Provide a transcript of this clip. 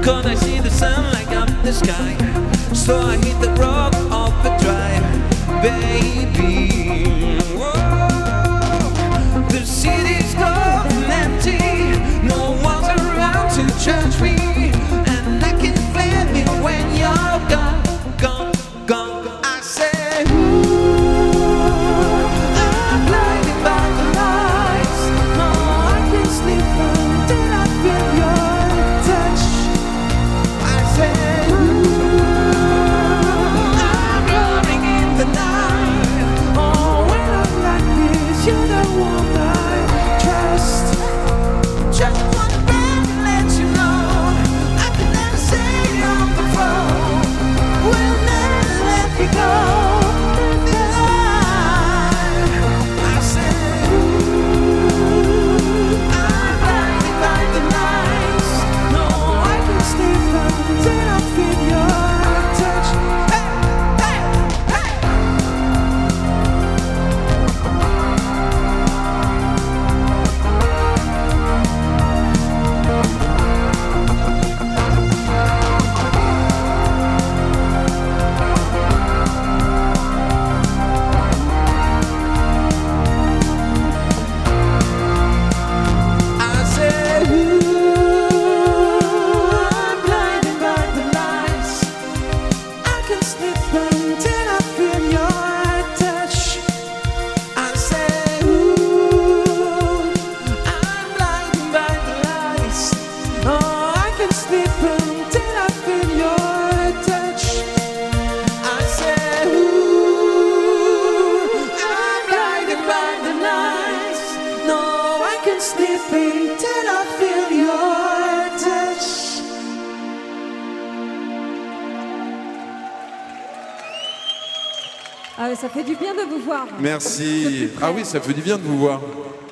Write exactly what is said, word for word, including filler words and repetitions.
Cause I see the sunlight up in the sky. So I hit the road off the drive, baby. Whoa. The city's gone empty, no one's around to judge me, and I can feel it when you're gone, gone, gone. I say, ooh, I'm blinded by the lights. No, I can't sleep until I feel your touch. I say, ooh, I'm running in the night. Oh, when I'm like this, you're the one I trust. Just one thing to let you know, I can never say on the phone, we'll never let you go. I said, ooh, I'm blinded by the lights. No, I can't sleep until I feel your touch. Hey, hey, hey. I said, ooh, I'm blinded by the lights. I can sleep until I feel your touch. I said, ooh, I'm blinded by the lights. Oh, I can sleep until I feel your touch. I said, ooh, I'm blinded by the lights. No, I can sleep until I feel your touch. Ah, ça fait du bien de vous voir. Merci. Ah oui, ça fait du bien de vous voir.